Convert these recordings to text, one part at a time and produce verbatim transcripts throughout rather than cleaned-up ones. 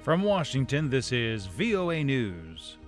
From Washington, this is V O A News.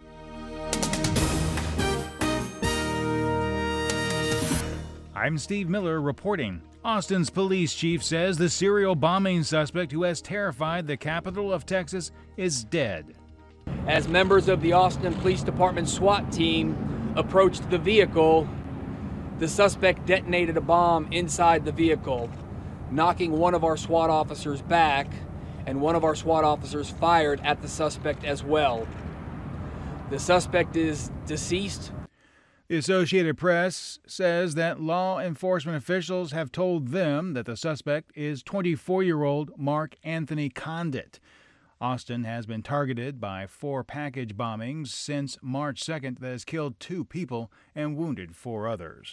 I'm Steve Miller reporting. Austin's police chief says the serial bombing suspect who has terrified the capital of Texas is dead. As members of the Austin Police Department SWAT team approached the vehicle, the suspect detonated a bomb inside the vehicle, knocking one of our SWAT officers back, and one of our SWAT officers fired at the suspect as well. The suspect is deceased. The Associated Press says that law enforcement officials have told them that the suspect is twenty-four-year-old Mark Anthony Condit. Austin has been targeted by four package bombings since March second that has killed two people and wounded four others.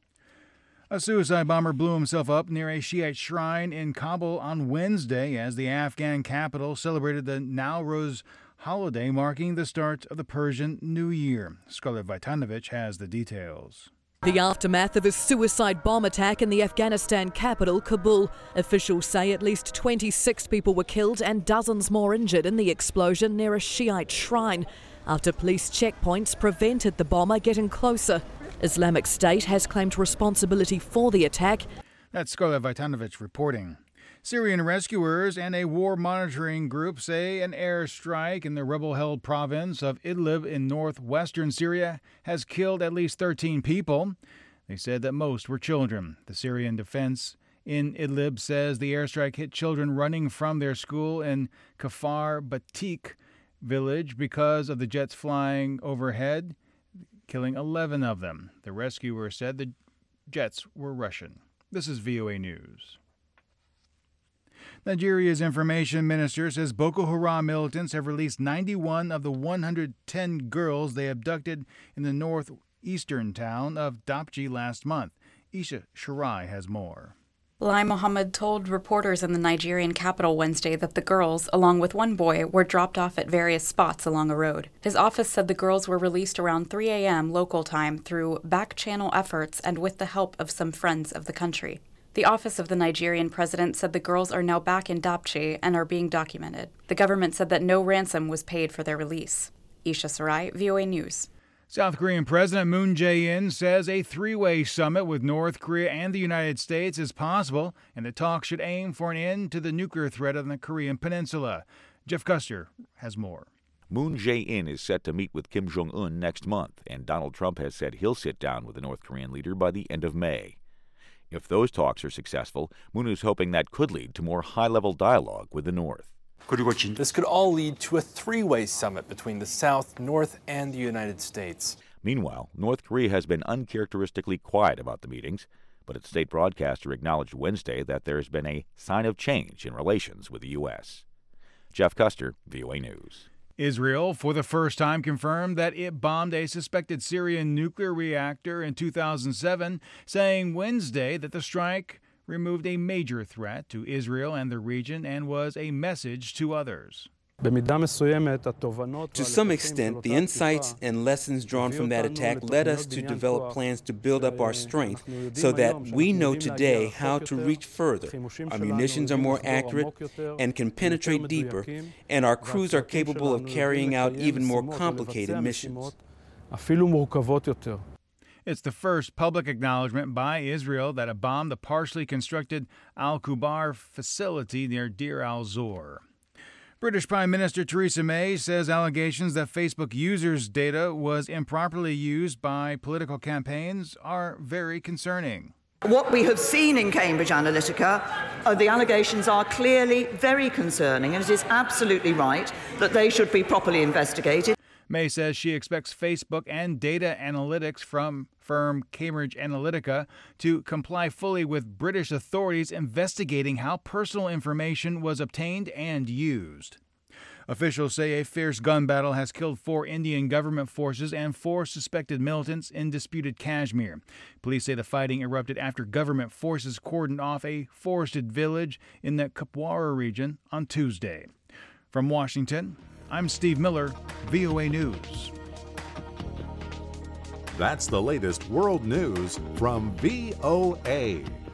A suicide bomber blew himself up near a Shiite shrine in Kabul on Wednesday as the Afghan capital celebrated the Nowruz holiday marking the start of the Persian New Year. Scarlett Vitanovich has the details. The aftermath of a suicide bomb attack in the Afghanistan capital, Kabul. Officials say at least twenty-six people were killed and dozens more injured in the explosion near a Shiite shrine after police checkpoints prevented the bomber getting closer. Islamic State has claimed responsibility for the attack. That's Scarlett Vitanovich reporting. Syrian rescuers and a war monitoring group say an airstrike in the rebel-held province of Idlib in northwestern Syria has killed at least thirteen people. They said that most were children. The Syrian defense in Idlib says the airstrike hit children running from their school in Kafar Batik village because of the jets flying overhead, killing eleven of them. The rescuer said the jets were Russian. This is V O A News. Nigeria's information minister says Boko Haram militants have released ninety-one of the one hundred ten girls they abducted in the northeastern town of Dapchi last month. Isha Shirai has more. Lai Mohammed told reporters in the Nigerian capital Wednesday that the girls, along with one boy, were dropped off at various spots along a road. His office said the girls were released around three a.m. local time through back-channel efforts and with the help of some friends of the country. The office of the Nigerian president said the girls are now back in Dapchi and are being documented. The government said that no ransom was paid for their release. Isha Sarai, V O A News. South Korean President Moon Jae-in says a three-way summit with North Korea and the United States is possible, and the talks should aim for an end to the nuclear threat on the Korean peninsula. Jeff Custer has more. Moon Jae-in is set to meet with Kim Jong-un next month, and Donald Trump has said he'll sit down with the North Korean leader by the end of May. If those talks are successful, Moon is hoping that could lead to more high-level dialogue with the North. This could all lead to a three-way summit between the South, North, and the United States. Meanwhile, North Korea has been uncharacteristically quiet about the meetings, but its state broadcaster acknowledged Wednesday that there has been a sign of change in relations with the U S. Jeff Custer, V O A News. Israel, for the first time, confirmed that it bombed a suspected Syrian nuclear reactor in two thousand seven, saying Wednesday that the strike removed a major threat to Israel and the region and was a message to others. To some extent, the insights and lessons drawn from that attack led us to develop plans to build up our strength so that we know today how to reach further. Our munitions are more accurate and can penetrate deeper, and our crews are capable of carrying out even more complicated missions. It's the first public acknowledgement by Israel that it bombed the partially constructed Al-Kubar facility near Deir al-Zor. British Prime Minister Theresa May says allegations that Facebook users' data was improperly used by political campaigns are very concerning. What we have seen in Cambridge Analytica, uh, the allegations are clearly very concerning, and it is absolutely right that they should be properly investigated. May says she expects Facebook and data analytics from firm Cambridge Analytica to comply fully with British authorities investigating how personal information was obtained and used. Officials say a fierce gun battle has killed four Indian government forces and four suspected militants in disputed Kashmir. Police say the fighting erupted after government forces cordoned off a forested village in the Kupwara region on Tuesday. From Washington, I'm Steve Miller, V O A News. That's the latest world news from V O A.